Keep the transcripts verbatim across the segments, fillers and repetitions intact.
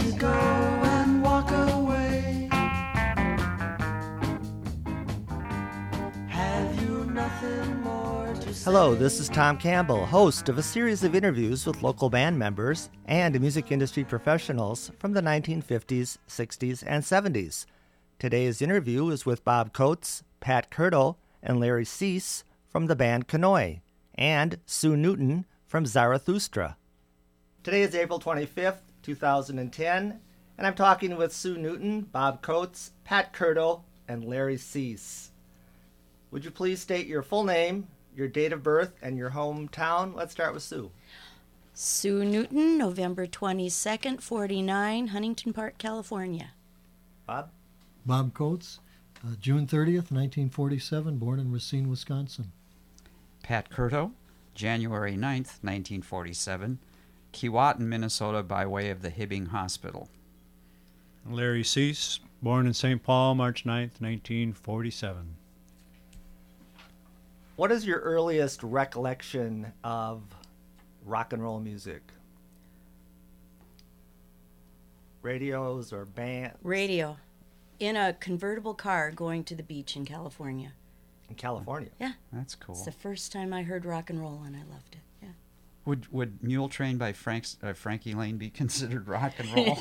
to go and walk away. Have you nothing more to say? Hello, this is Tom Campbell, host of a series of interviews with local band members and music industry professionals from the nineteen fifties, sixties, and seventies. Today's interview is with Bob Coates, Pat Curto, and Larry Cease from the band Kanoi, and Sue Newton from Zarathustra. Today is April twenty-fifth, two thousand ten, and I'm talking with Sue Newton, Bob Coates, Pat Curto, and Larry Cease. Would you please state your full name, your date of birth, and your hometown? Let's start with Sue. Sue Newton, November twenty-second, forty-nine, Huntington Park, California. Bob? Bob Coates, uh, June thirtieth, nineteen forty-seven, born in Racine, Wisconsin. Pat Curto, January ninth, nineteen forty-seven, Keewatin, Minnesota, by way of the Hibbing Hospital. Larry Cease, born in Saint Paul, March ninth, nineteen forty-seven. What is your earliest recollection of rock and roll music? Radios or bands? Radio. In a convertible car going to the beach in California. In California? Yeah. That's cool. It's the first time I heard rock and roll and I loved it. Yeah. Would would Mule Train by Frank's, uh, Frankie Lane be considered rock and roll?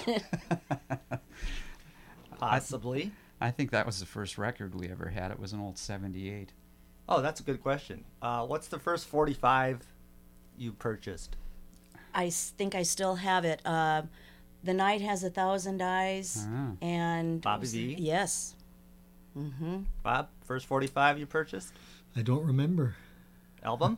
Possibly. I, I think that was the first record we ever had. It was an old seventy-eight. Oh, that's a good question. Uh, what's the first forty-five you purchased? I s- think I still have it. Uh, The Night Has a Thousand Eyes. Ah. And Bobby V? Yes. Mm-hmm. Bob, first forty-five you purchased? I don't remember. Album?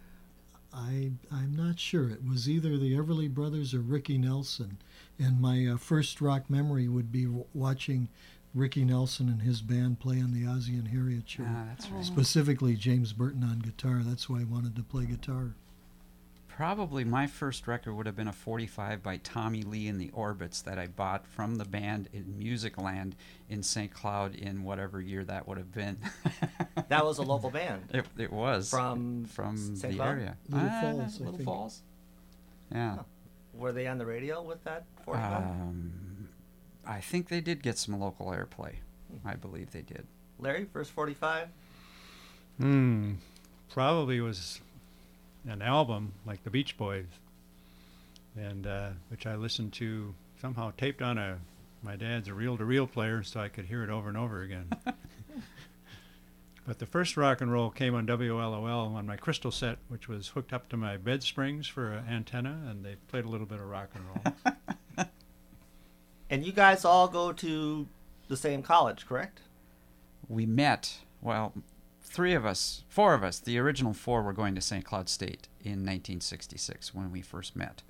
I, I'm not sure. It was either the Everly Brothers or Ricky Nelson. And my uh, first rock memory would be w- watching Ricky Nelson and his band play on the Ozzie and Harriet show. Ah, that's right. Specifically James Burton on guitar. That's why I wanted to play guitar. Probably my first record would have been a forty-five by Tommy Lee and the Orbits that I bought from the band in Musicland in Saint Cloud in whatever year that would have been. That was a local band. It, it was. From from Saint the Cloud? area. Little Ah, Falls, I Little think. Falls? Yeah. Huh. Were they on the radio with that forty-five? Um, I think they did get some local airplay. I believe they did. Larry, first forty-five? Hmm. Probably was an album like the Beach Boys, and uh, which I listened to somehow taped on a my dad's a reel-to-reel player, so I could hear it over and over again. But the first rock and roll came on W L O L on my crystal set, which was hooked up to my bed springs for an antenna, and they played a little bit of rock and roll. And you guys all go to the same college, correct? We met, well, three of us, four of us, the original four were going to Saint Cloud State in nineteen sixty-six when we first met.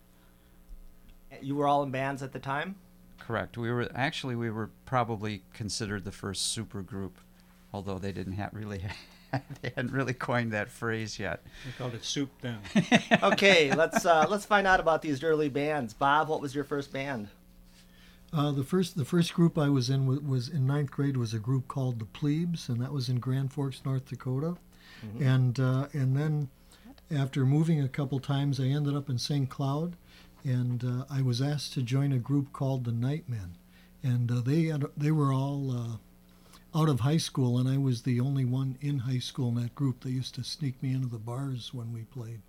You were all in bands at the time? Correct. We were actually we were probably considered the first super group, although they didn't have really they hadn't really coined that phrase yet. They called it Soup then. Okay, let's uh, let's find out about these early bands. Bob, what was your first band? Uh, the first the first group I was in was, was in ninth grade was a group called the Plebes, and that was in Grand Forks, North Dakota. Mm-hmm. And uh, and then after moving a couple times, I ended up in Saint Cloud, and uh, I was asked to join a group called the Nightmen, and uh, they had, they were all uh, out of high school, and I was the only one in high school in that group. They used to sneak me into the bars when we played.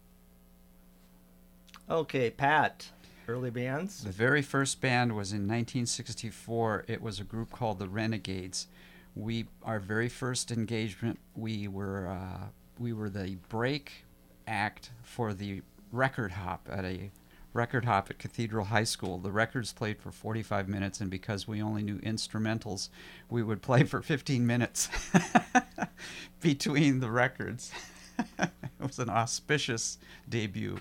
Okay, Pat. Early bands? The very first band was in nineteen sixty-four. It was a group called the Renegades. We our very first engagement, we were uh, we were the break act for the record hop at a record hop at Cathedral High School. The records played for forty-five minutes, and because we only knew instrumentals, we would play for fifteen minutes between the records. It was an auspicious debut.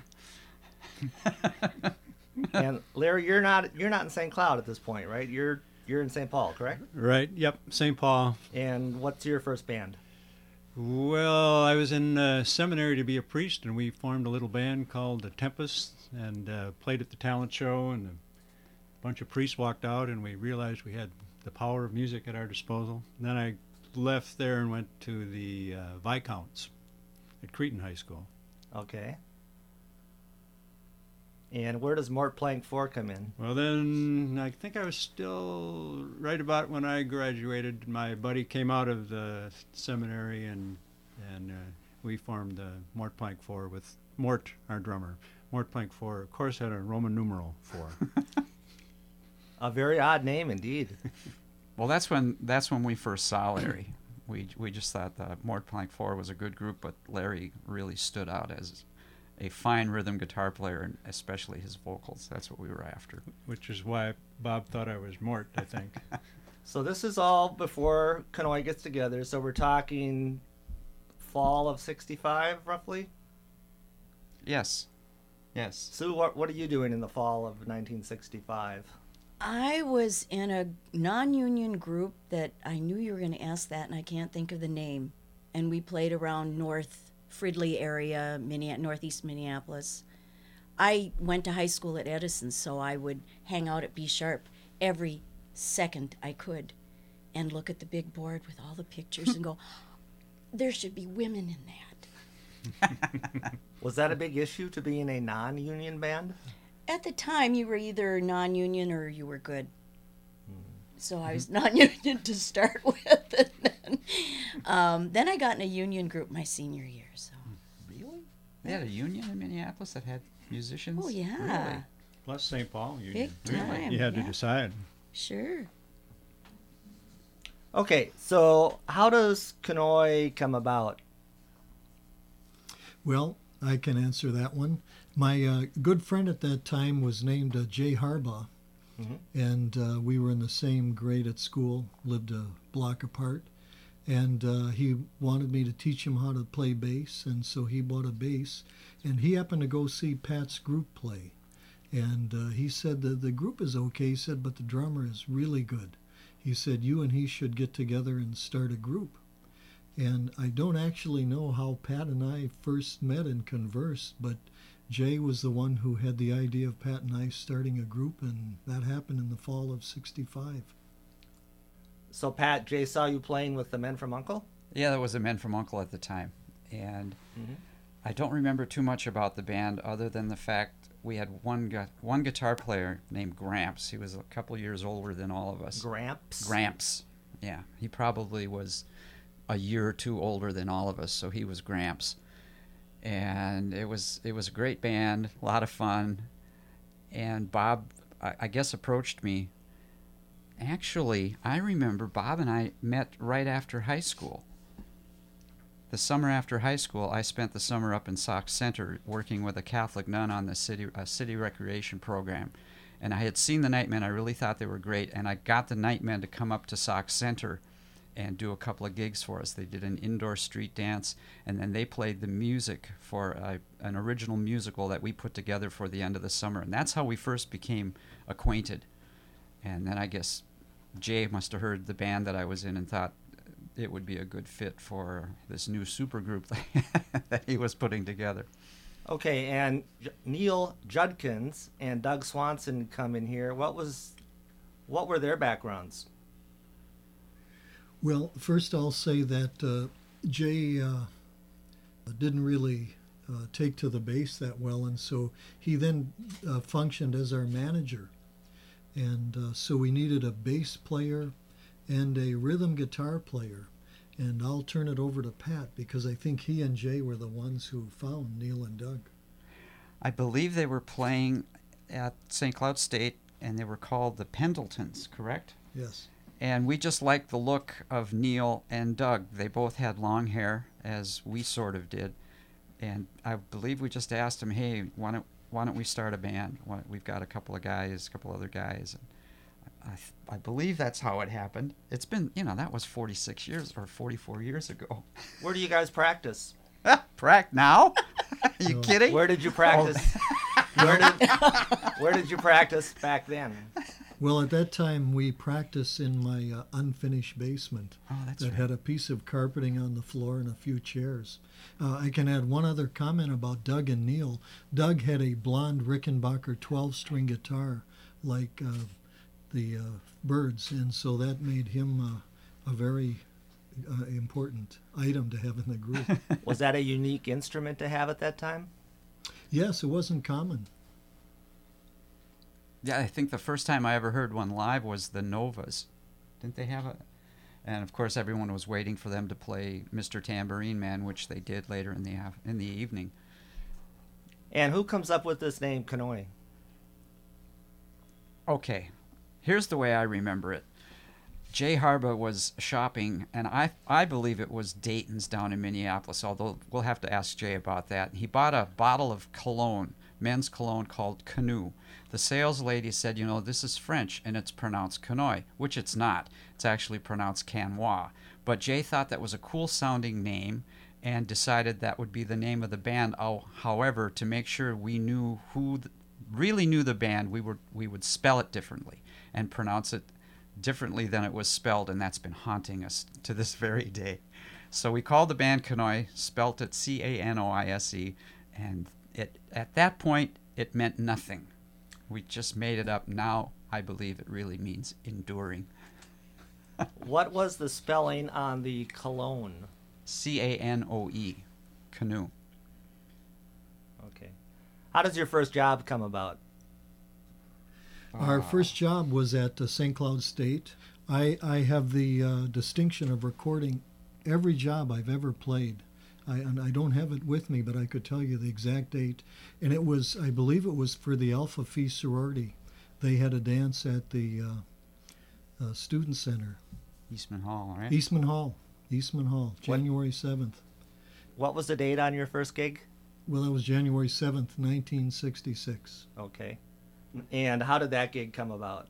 And Larry, you're not you're not in Saint Cloud at this point, right? You're you're in Saint Paul, correct? Right. Yep. Saint Paul. And what's your first band? Well, I was in uh, seminary to be a priest, and we formed a little band called the Tempests, and uh, played at the talent show, and a bunch of priests walked out, and we realized we had the power of music at our disposal. And then I left there and went to the uh, Viscounts at Cretin High School. Okay. And where does Mort Plank four come in? Well, then I think I was still right about when I graduated. My buddy came out of the seminary, and and uh, we formed the Mort Plank four with Mort, our drummer. Mort Plank four, of course, had a Roman numeral four. A very odd name indeed. Well, that's when that's when we first saw Larry. We we just thought the Mort Plank four was a good group, but Larry really stood out as a fine rhythm guitar player, and especially his vocals. That's what we were after. Which is why Bob thought I was Mort, I think. So this is all before Conoy gets together. So we're talking fall of sixty-five, roughly? Yes. Yes. Sue, what, what are you doing in the fall of nineteen sixty-five? I was in a non-union group that I knew you were going to ask that, and I can't think of the name. And we played around North Fridley area, Minne- northeast Minneapolis. I went to high school at Edison, so I would hang out at B Sharp every second I could and look at the big board with all the pictures and go, there should be women in that. Was that a big issue to be in a non-union band? At the time, you were either non-union or you were good. So I was non-union to start with. And then, um, then I got in a union group my senior year. So. Really? They had a union in Minneapolis that had musicians? Oh, yeah. Really? Plus Saint Paul Union. Big time. You had yeah. to decide. Sure. Okay, so how does Conoy come about? Well, I can answer that one. My uh, good friend at that time was named uh, Jay Harbaugh, Mhm. and uh, we were in the same grade at school, lived a block apart, and uh, he wanted me to teach him how to play bass, and so he bought a bass, and he happened to go see Pat's group play, and uh, he said that the group is okay, he said, but the drummer is really good. He said, you and he should get together and start a group. And I don't actually know how Pat and I first met and conversed, but Jay was the one who had the idea of Pat and I starting a group, and that happened in the fall of sixty-five. So Pat, Jay saw you playing with the Men from Uncle? Yeah, that was the Men from Uncle at the time. And Mhm. I don't remember too much about the band other than the fact we had one gu- one guitar player named Gramps. He was a couple years older than all of us. Gramps? Gramps. Yeah, he probably was a year or two older than all of us, so he was Gramps. And it was it was a great band, a lot of fun. And Bob, I, I guess, approached me. Actually, I remember Bob and I met right after high school. The summer after high school, I spent the summer up in Sauk Center working with a Catholic nun on the city uh, city recreation program. And I had seen the Nightmen. I really thought they were great. And I got the Nightmen to come up to Sauk Center and do a couple of gigs for us. They did an indoor street dance, and then they played the music for a, an original musical that we put together for the end of the summer. And that's how we first became acquainted. And then I guess Jay must have heard the band that I was in and thought it would be a good fit for this new supergroup that he was putting together. Okay, and J- Neil Judkins and Doug Swanson come in here. What was, what were their backgrounds? Well, first I'll say that uh, Jay uh, didn't really uh, take to the bass that well, and so he then uh, functioned as our manager. And uh, so we needed a bass player and a rhythm guitar player. And I'll turn it over to Pat because I think he and Jay were the ones who found Neil and Doug. I believe they were playing at Saint Cloud State, and they were called the Pendletons, correct? Yes. And we just liked the look of Neil and Doug. They both had long hair, as we sort of did. And I believe we just asked them, hey, why don't, why don't we start a band? Why, we've got a couple of guys, a couple other guys. And I, th- I believe that's how it happened. It's been, you know, that was forty-six years or forty-four years ago. Where do you guys practice? Prac now? Are you No. kidding? Where did you practice? where, did, where did you practice back then? Well, at that time, we practiced in my uh, unfinished basement Oh, that's that right. had a piece of carpeting on the floor and a few chairs. Uh, I can add one other comment about Doug and Neil. Doug had a blonde Rickenbacker twelve-string guitar like uh, the uh, Byrds, and so that made him uh, a very uh, important item to have in the group. Was that a unique instrument to have at that time? Yes, it wasn't common. Yeah, I think the first time I ever heard one live was the Novas. Didn't they have a... And, of course, everyone was waiting for them to play Mister Tambourine Man, which they did later in the af- in the evening. And who comes up with this name, Kanoi? Okay, here's the way I remember it. Jay Harba was shopping, and I I believe it was Dayton's down in Minneapolis, although we'll have to ask Jay about that. He bought a bottle of cologne, men's cologne called Canoe. The sales lady said, you know, this is French, and it's pronounced Canoe, which it's not. It's actually pronounced Canois. But Jay thought that was a cool-sounding name and decided that would be the name of the band. Oh, however, to make sure we knew who th- really knew the band, we were we would spell it differently and pronounce it differently than it was spelled, and that's been haunting us to this very day. So we called the band Kanoi, spelt it C A N O I S E, and it at that point it meant nothing. We just made it up. Now I believe it really means enduring. What was the spelling on the cologne? C A N O E, canoe. Okay. How does your first job come about? Our first job was at uh, Saint Cloud State. I, I have the uh, distinction of recording every job I've ever played. I, and I don't have it with me, but I could tell you the exact date. And it was, I believe it was for the Alpha Phi sorority. They had a dance at the uh, uh, Student Center. Eastman Hall, right? Eastman Hall. Eastman Hall, January seventh. What was the date on your first gig? Well, that was January seventh, nineteen sixty-six. Okay. And how did that gig come about?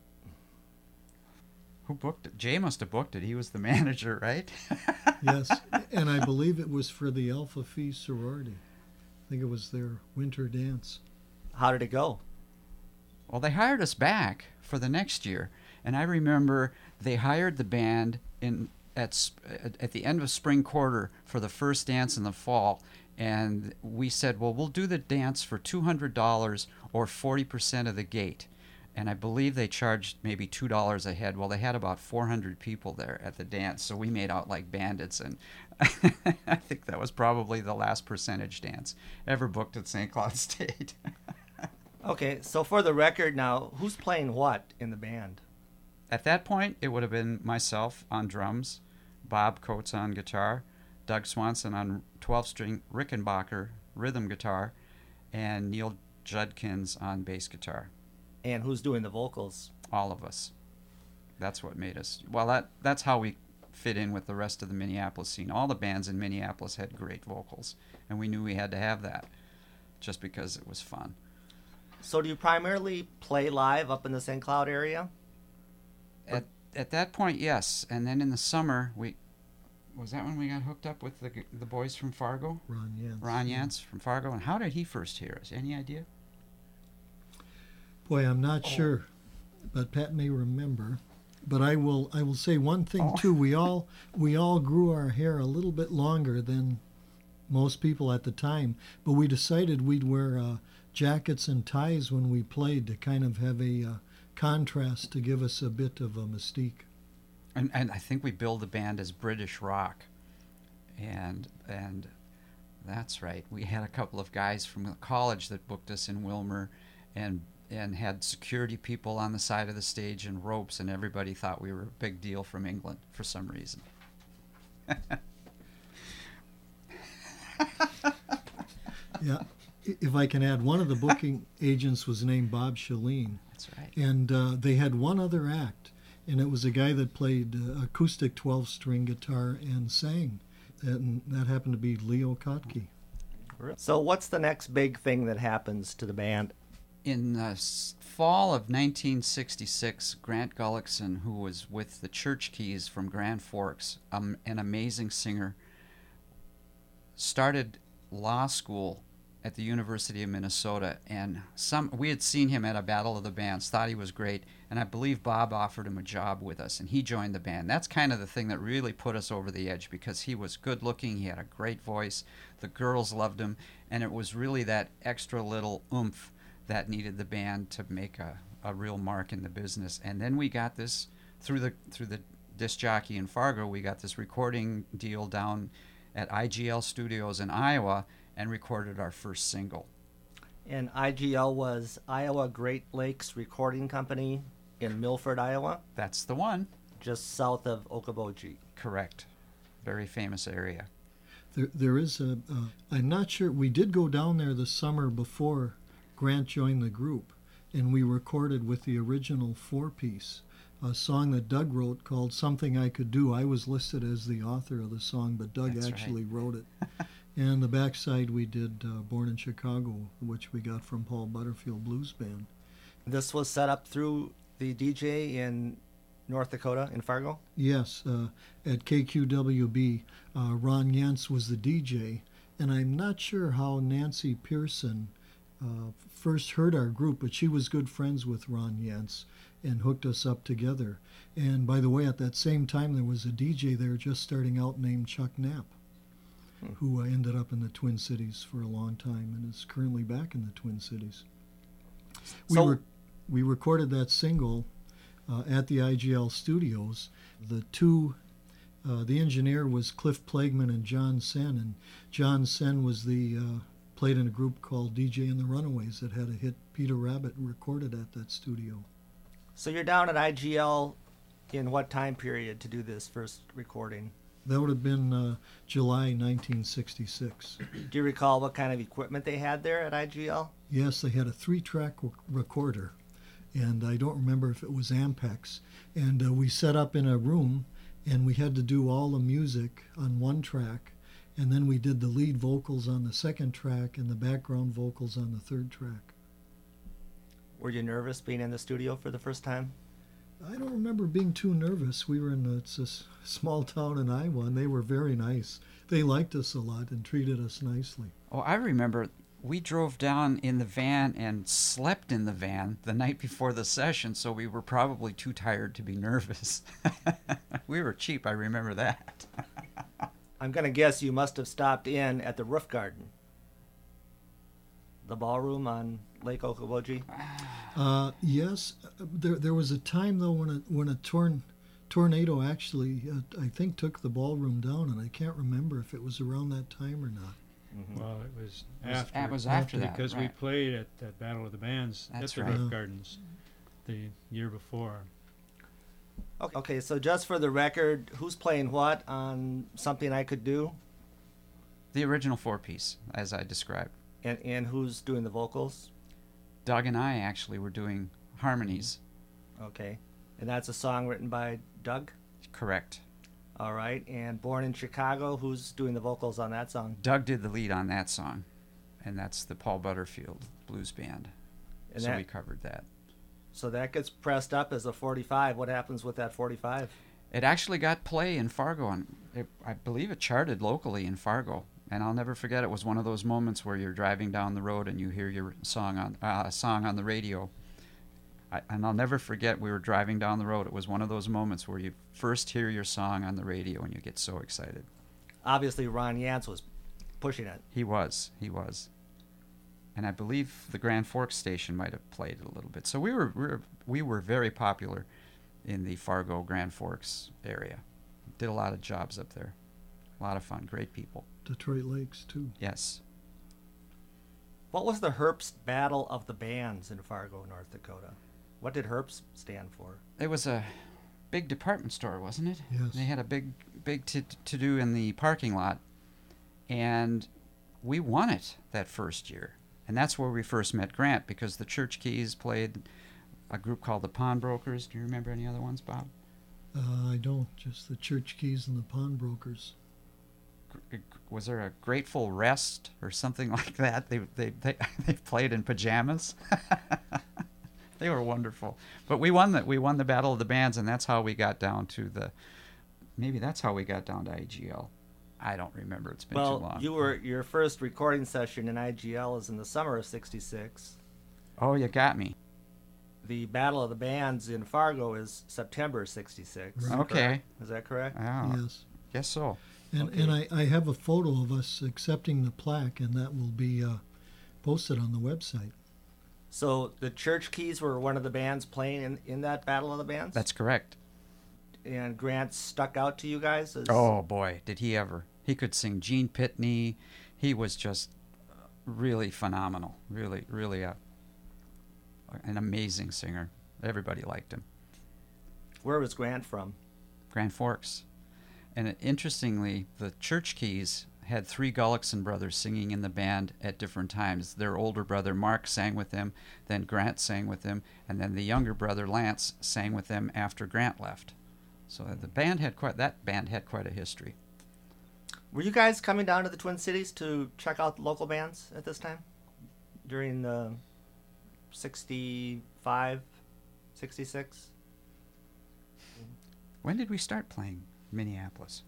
Who booked it? Jay must have booked it. He was the manager, right? Yes, and I believe it was for the Alpha Phi sorority. I think it was their winter dance. How did it go? Well, they hired us back for the next year, and I remember they hired the band in at sp- at the end of spring quarter for the first dance in the fall, and we said, well, we'll do the dance for two hundred dollars or forty percent of the gate. And I believe they charged maybe two dollars a head. Well, they had about four hundred people there at the dance, so we made out like bandits, and I think that was probably the last percentage dance ever booked at Saint Cloud State. Okay, so for the record now, who's playing what in the band? At that point, it would have been myself on drums, Bob Coates on guitar, Doug Swanson on twelve-string Rickenbacker rhythm guitar, and Neil Judkins on bass guitar. And who's doing the vocals? All of us. That's what made us... Well, that that's how we fit in with the rest of the Minneapolis scene. All the bands in Minneapolis had great vocals, and we knew we had to have that just because it was fun. So do you primarily play live up in the Saint Cloud area? At at that point, yes. And then in the summer, we... Was that when we got hooked up with the the boys from Fargo? Ron Yance. Ron Yance from Fargo. And how did he first hear us? Any idea? Boy, I'm not sure, but Pat may remember. But I will I will say one thing Oh. too. We all we all grew our hair a little bit longer than most people at the time, but we decided we'd wear uh, jackets and ties when we played to kind of have a uh, contrast to give us a bit of a mystique. And and I think we billed the band as British rock. And and that's right. We had a couple of guys from college that booked us in Wilmer, and and had security people on the side of the stage and ropes, and everybody thought we were a big deal from England for some reason. Yeah, I- if I can add, one of the booking agents was named Bob Shalene, That's right. and uh, they had one other act, and it was a guy that played uh, acoustic twelve-string guitar and sang, and that happened to be Leo Kotke. So what's the next big thing that happens to the band? In the s- fall of nineteen sixty-six, Grant Gullickson, who was with the Church Keys from Grand Forks, um, an amazing singer, started law school at the University of Minnesota. And some we had seen him at a Battle of the Bands, thought he was great, and I believe Bob offered him a job with us, and he joined the band. That's kind of the thing that really put us over the edge, because he was good looking, he had a great voice, the girls loved him, and it was really that extra little oomph that needed the band to make a, a real mark in the business. And then we got this through the through the disc jockey in Fargo. We got this recording deal down at I G L Studios in Iowa and recorded our first single. And I G L was Iowa Great Lakes Recording Company in Milford, Iowa, That's the one. just south of Okoboji. Correct. Very famous area. There, there is a. Uh, I'm not sure. We did go down there the summer before Grant joined the group, and we recorded with the original four-piece, a song that Doug wrote called "Something I Could Do." I was listed as the author of the song, but Doug That's actually right. wrote it. And the backside we did uh, "Born in Chicago," which we got from Paul Butterfield Blues Band. This was set up through the D J in North Dakota, in Fargo? Yes, uh, at K Q W B, uh, Ron Yance was the D J, and I'm not sure how Nancy Pearson uh, first heard our group, but she was good friends with Ron Yance and hooked us up together. And by the way, at that same time, there was a D J there just starting out named Chuck Knapp, Hmm. who uh, ended up in the Twin Cities for a long time and is currently back in the Twin Cities. We So- were we recorded that single uh, at the I G L studios. The two, uh, the engineer was Cliff Plagman and John Sen, and John Sen was the uh, played in a group called D J and the Runaways that had a hit Peter Rabbit recorded at that studio. So you're down at I G L in what time period to do this first recording? That would have been uh, July nineteen sixty-six. Do you recall what kind of equipment they had there at I G L? Yes, they had a three-track w- recorder, and I don't remember if it was Ampex. And uh, we set up in a room, and we had to do all the music on one track, and then we did the lead vocals on the second track and the background vocals on the third track. Were you nervous being in the studio for the first time? I don't remember being too nervous. We were in a, it's a s- small town in Iowa, and they were very nice. They liked us a lot and treated us nicely. Oh, I remember we drove down in the van and slept in the van the night before the session, so we were probably too tired to be nervous. We were cheap, I remember that. I'm going to guess you must have stopped in at the Roof Garden, the ballroom on Lake Okoboji. Uh, yes, uh, there there was a time though when a when a torn, tornado actually uh, I think took the ballroom down, and I can't remember if it was around that time or not. Well, it was It was- after. it was after that, because we right. played at that Battle of the Bands That's at the right. Roof Yeah. Gardens the year before. Okay, okay, so just for the record, who's playing what on Something I Could Do? The original four-piece, as I described. And, and who's doing the vocals? Doug and I actually were doing harmonies. Okay. And that's a song written by Doug? Correct. All right. And Born in Chicago, who's doing the vocals on that song? Doug did the lead on that song, and that's the Paul Butterfield Blues Band. And so that, we covered that. so that gets pressed up as a forty-five. What happens with that forty-five? It actually got play in Fargo, and it, I believe it charted locally in Fargo. And I'll never forget, it was one of those moments where you're driving down the road and you hear your song on uh, a song on the radio. I, and I'll never forget, we were driving down the road. It was one of those moments where you first hear your song on the radio and you get so excited. Obviously, Ron Yance was pushing it. He was, he was. And I believe the Grand Forks station might have played it a little bit. So we were, we were we were very popular in the Fargo, Grand Forks area. Did a lot of jobs up there. A lot of fun, great people. Detroit Lakes too. Yes. What was the Herbst Battle of the Bands in Fargo, North Dakota? What did Herbst stand for? It was a big department store, wasn't it? Yes. They had a big, big to to do in the parking lot, and we won it that first year, and that's where we first met Grant, because the Church Keys played a group called the Pawnbrokers. Do you remember any other ones, Bob? Uh, I don't. Just the Church Keys and the Pawnbrokers. Gr- Was there a Grateful Rest or something like that? They they they, they played in pajamas. They were wonderful. But we won the we won the Battle of the Bands, and that's how we got down to the. Maybe that's how we got down to I G L. I don't remember. It's been too Well, long. you were your first recording session in I G L is in the summer of sixty-six. Oh, you got me. The Battle of the Bands in Fargo is September sixty-six. Right. Okay. correct? Is that correct? Oh, Yes. guess so. And Okay. and I, I have a photo of us accepting the plaque, and that will be uh, posted on the website. So the Church Keys were one of the bands playing in, in that Battle of the Bands? That's correct. And Grant stuck out to you guys? As, Oh boy, did he ever! He could sing Gene Pitney. He was just really phenomenal. Really, really a an amazing singer. Everybody liked him. Where was Grant from? Grand Forks. And it, interestingly, the Church Keys had three Gullickson brothers singing in the band at different times. Their older brother Mark sang with them, then Grant sang with them, and then the younger brother Lance sang with them after Grant left. So the band had quite that band had quite a history. Were you guys coming down to the Twin Cities to check out local bands at this time? During the sixty-five, sixty-six? When did we start playing Minneapolis?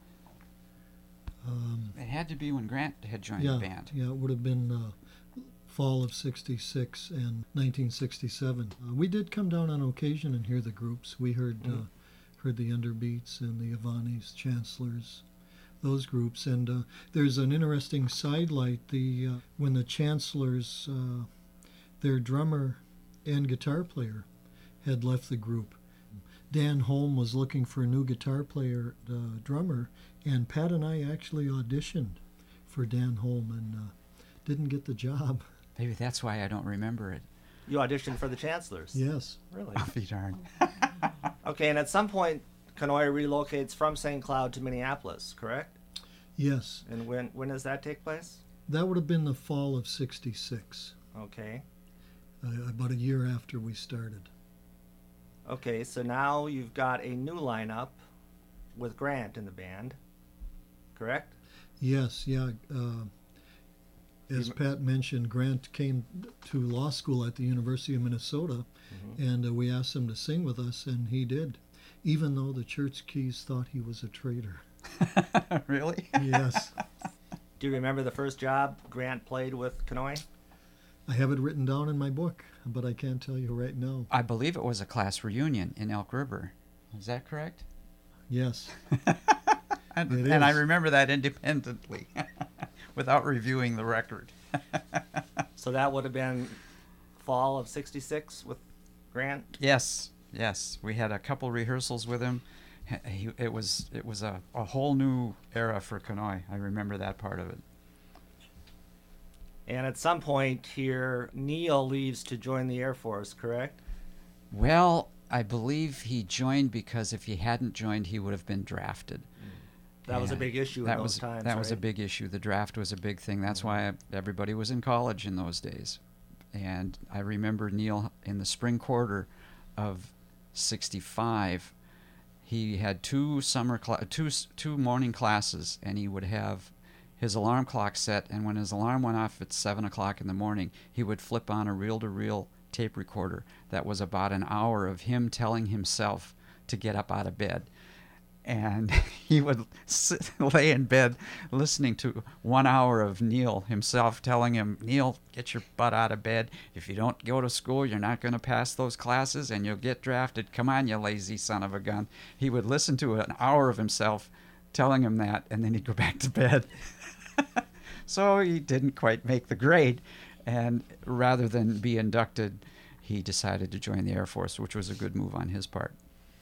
Um, It had to be when Grant had joined yeah, the band. yeah, it would have been uh, fall of sixty-six and nineteen sixty-seven. Uh, we did come down on occasion and hear the groups. We heard Mhm. uh, heard the Underbeats and the Avanis, Chancellors, those groups. And uh, there's an interesting sidelight. The uh, when the Chancellors, uh, their drummer and guitar player, had left the group. Dan Holm was looking for a new guitar player, uh, drummer, and Pat and I actually auditioned for Dan Holm and uh, didn't get the job. Maybe that's why I don't remember it. You auditioned for the Chancellors? Yes. Really? I'll be darned. Okay, and at some point, Kanoy relocates from Saint Cloud to Minneapolis, correct? Yes. And when when does that take place? That would have been the fall of sixty-six, Okay. uh, about a year after we started. Okay, so now you've got a new lineup with Grant in the band, correct? Yes, yeah. Uh, as You- Pat mentioned, Grant came to law school at the University of Minnesota, Mm-hmm. and uh, we asked him to sing with us, and he did, even though the Church Keys thought he was a traitor. Really? Yes. Do you remember the first job Grant played with Kanoy? I have it written down in my book, but I can't tell you right now. I believe it was a class reunion in Elk River. Is that correct? Yes. And, It and I is. remember that independently, without reviewing the record. So that would have been fall of sixty-six with Grant? Yes, yes. We had a couple rehearsals with him. He, it was it was a, a whole new era for Kanoy. I remember that part of it. And at some point here, Neil leaves to join the Air Force, correct? Well, I believe he joined because if he hadn't joined, he would have been drafted. That was a And big issue in that those was, times, That was a right? big issue. The draft was a big thing. That's why everybody was in college in those days. And I remember Neil in the spring quarter of sixty-five. He had two summer cla- two s- two morning classes, and he would have his alarm clock set. And when his alarm went off at seven o'clock in the morning, he would flip on a reel-to-reel tape recorder that was about an hour of him telling himself to get up out of bed. And he would sit, lay in bed listening to one hour of Neil himself telling him, Neil, get your butt out of bed. If you don't go to school, you're not going to pass those classes and you'll get drafted. Come on, you lazy son of a gun. He would listen to an hour of himself telling him that, and then he'd go back to bed. So he didn't quite make the grade. And rather than be inducted, he decided to join the Air Force, which was a good move on his part.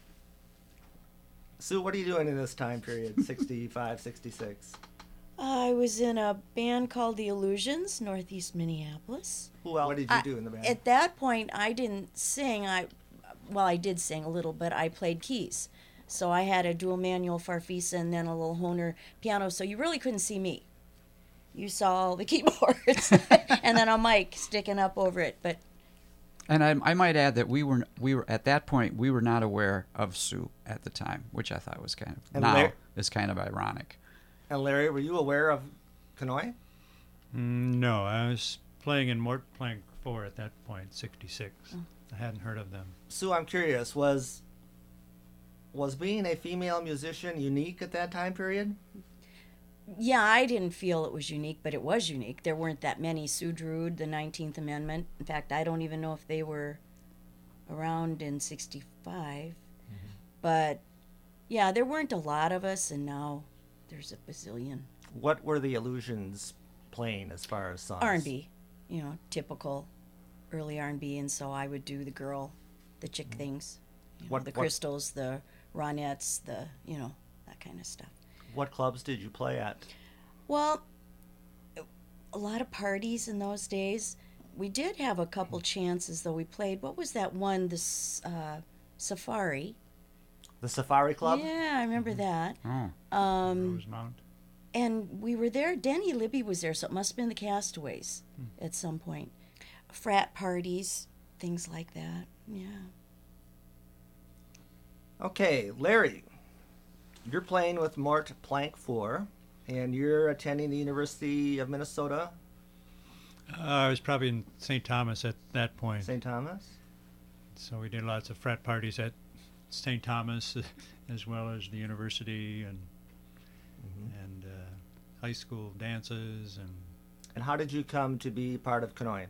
Sue, what are you doing in this time period, sixty-five, sixty-six? I was in a band called The Illusions, Northeast Minneapolis. Who else? What did you I- do in the band? At that point, I didn't sing. I, well, I did sing a little, but I played keys. So I had a dual manual Farfisa and then a little Hohner piano. So you really couldn't see me. You saw all the keyboards and then a mic sticking up over it. But And I, I might add that we were we were at that point we were not aware of Sue at the time, which I thought was kind of And now Lar- is kind of ironic. And Larry, were you aware of Kanoy? Mm, no, I was playing in Mort Plank four at that point, sixty-six. I hadn't heard of them. Sue, I'm curious, was was being a female musician unique at that time period? yeah, I didn't feel it was unique, but it was unique. There weren't that many. Sue Drude, the nineteenth Amendment. In fact, I don't even know if they were around in sixty-five. But yeah, there weren't a lot of us, and now there's a bazillion. What were the Illusions playing as far as songs? R and B, you know, typical early R and B, and so I would do the girl, the chick things, you know, What- the what- Crystals, the Ronettes, the, you know, that kind of stuff. What clubs did you play at? Well, a lot of parties in those days. We did have a couple chances, though. We played, what was that one, this uh, Safari? The Safari Club? Yeah, I remember that. Oh, Um, Rosemount. and we were there. Denny Libby was there, so it must have been the Castaways at some point. Frat parties, things like that. Yeah. Okay, Larry, you're playing with Mort Plank four, and you're attending the University of Minnesota, Uh, I was probably in Saint Thomas at that point. Saint Thomas. So we did lots of frat parties at Saint Thomas, as well as the university and and uh, high school dances. And And how did you come to be part of Kanoy?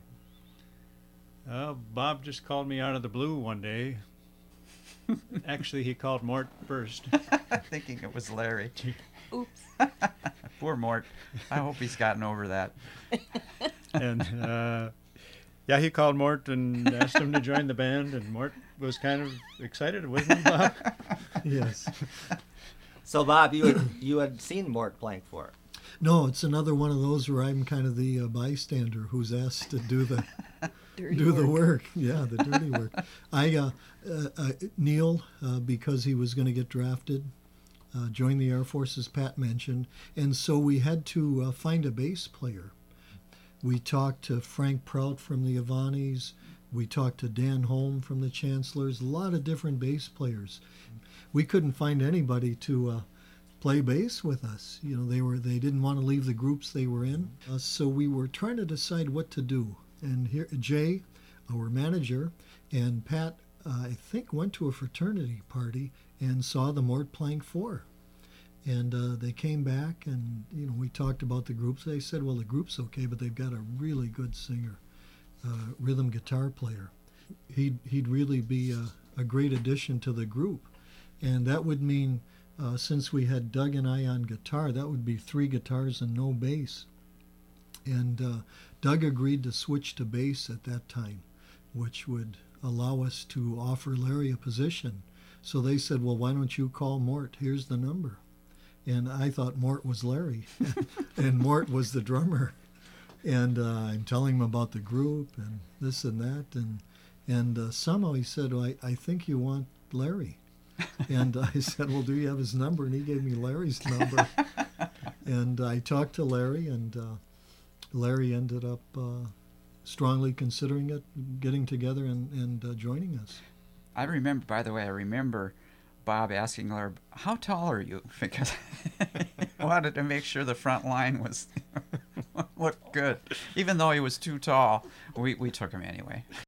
uh, Bob just called me out of the blue one day. Actually, he called Mort first. thinking it was Larry. Oops. Poor Mort. I hope he's gotten over that. And uh, yeah, he called Mort and asked him to join the band, and Mort was kind of excited, wasn't he, Bob? Yes. So, Bob, you had, you had seen Mort Plank four. No, it's another one of those where I'm kind of the uh, bystander who's asked to do the Dirty do the work. work. Yeah, the dirty work. I uh, uh, uh, Neil, uh, because he was going to get drafted, uh, joined the Air Force, as Pat mentioned, and so we had to uh, find a bass player. We talked to Frank Prout from the Avanis. We talked to Dan Holm from the Chancellors. A lot of different bass players. We couldn't find anybody to uh, play bass with us. You know, they were they didn't want to leave the groups they were in. Uh, so we were trying to decide what to do. And here, Jay, our manager, and Pat, uh, I think, went to a fraternity party and saw the Mort Plank Four. And uh, they came back, and you know, we talked about the groups. They said, "Well, the group's okay, but they've got a really good singer, uh, rhythm guitar player. He'd he'd really be a, a great addition to the group." And that would mean, uh, since we had Doug and I on guitar, that would be three guitars and no bass. And uh, Doug agreed to switch to bass at that time, which would allow us to offer Larry a position. So they said, "Well, why don't you call Mort? Here's the number." And I thought Mort was Larry, and Mort was the drummer. And uh, I'm telling him about the group and this and that. And and uh, somehow he said, well, I, I think you want Larry. And I said, well, do you have his number? And he gave me Larry's number. And I talked to Larry, and uh, Larry ended up uh, strongly considering it, getting together and, and uh, joining us. I remember, by the way, I remember Bob asking Larry, how tall are you? Because he wanted to make sure the front line was looked good. Even though he was too tall, we, we took him anyway.